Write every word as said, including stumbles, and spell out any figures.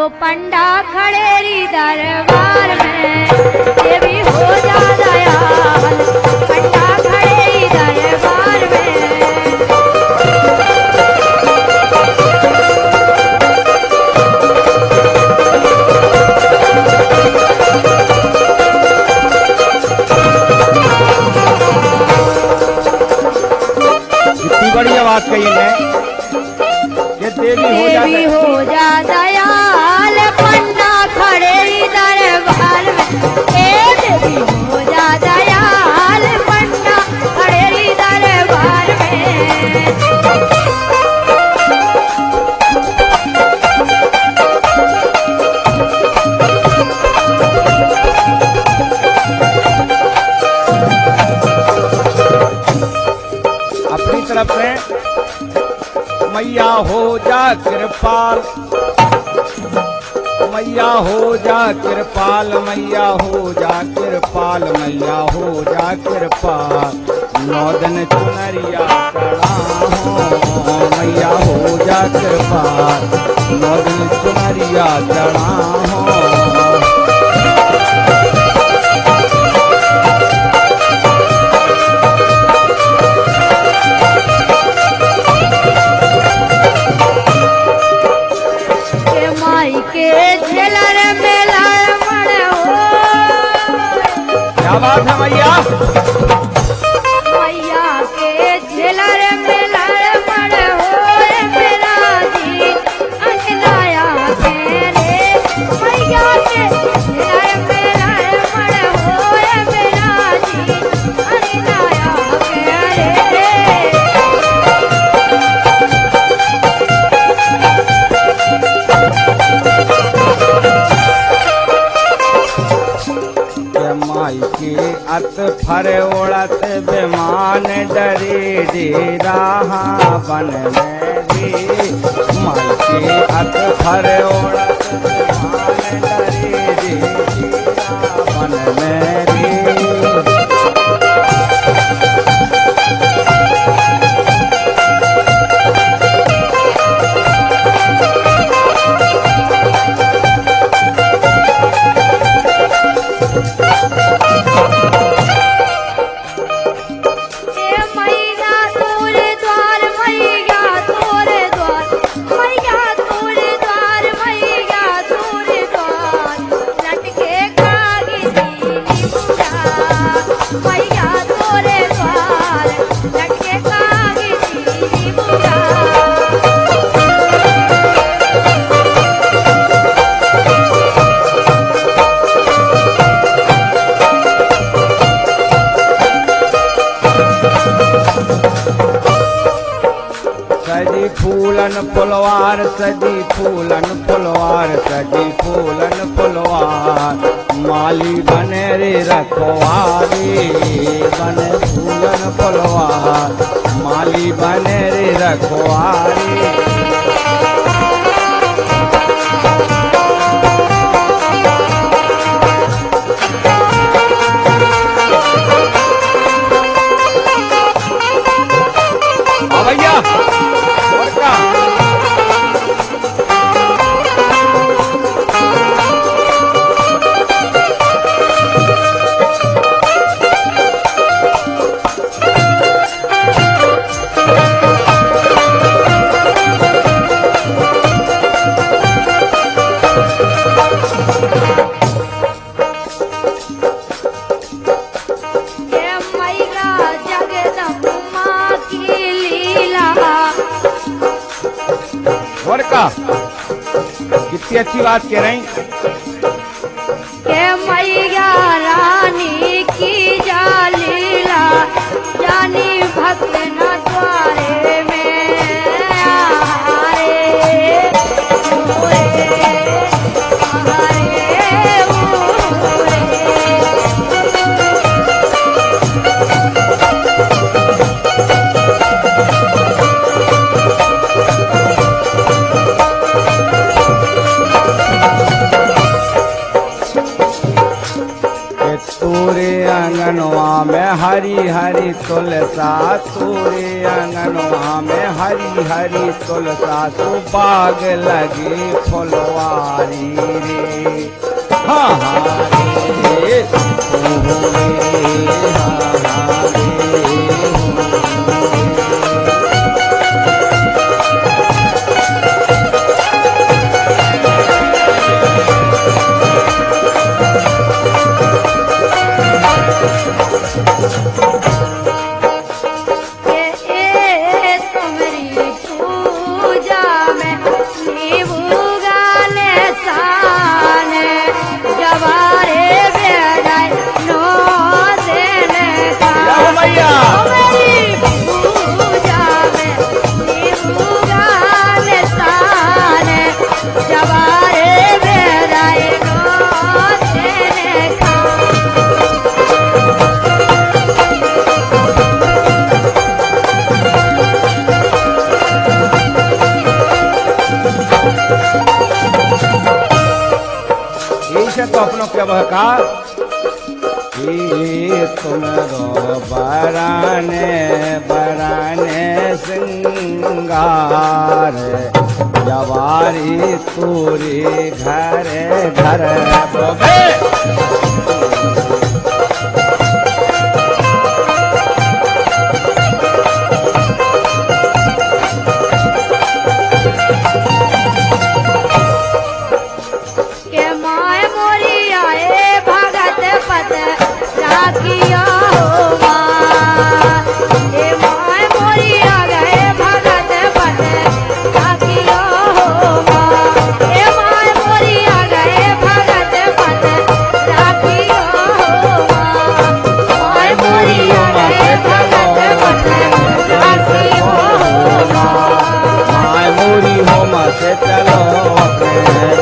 पंडा खड़ेरी दरबार में, देवी हो जा दयाल पंडा खड़ेरी दरबार में। कितनी बढ़िया बात कही है, ये देवी हो जा देवी हो जा दयाल पंडा खड़ेरी दरबार में, ए देवी हो जा दयाल पंडा खड़ेरी दरबार में। अपनी तरफ से मैया हो जा कृपाल, मैया हो जा कृपाल, मैया हो जा कृपाल, मैया हो जा कृपाल। नौ दिन चुनरिया चढ़ाओ, मैया हो जा कृपाल, नौ दिन चुनरिया चढ़ाओ। के झेलर में लड़मड़ हो, क्या बात है मैया, मैया के झेलर में लड़मड़ हो, मेरा जी अंगनाया के रे, मैया के झेलर में लड़मड़ हो, मेरा जी अंगनाया के रे। माई के अत फर ओढ़त बेमान डरे डेरा बन मेरी, माई के अत फर ओढ़त बेमान डरे डेरा बन मेरी। सजी फूलन फुलवार, सजी फूलन फुलवार, सजी फूलन फुलवार। माली बने रे रखवारी, बने फूलन फुलवार, माली बने रे रखवारी। भैया और क्या और का कितनी अच्छी बात कह रही के मैया रानी की जालीला, जानी भक्त न द्वारे में आरे, ओरे, आरे, ओरे। अंगनवा में हरी हरी तुलसा तोरे अंगनवा में हरी हरी तुलसा तो बाग लगी फुलवारी रे हाँ हाँ रे ओ हो रे हाँ हाँ रे तो अपनों के बहकार तुम रो बराने बराने सिंगार जवारी तूरी घर घर बोबे चलो अपने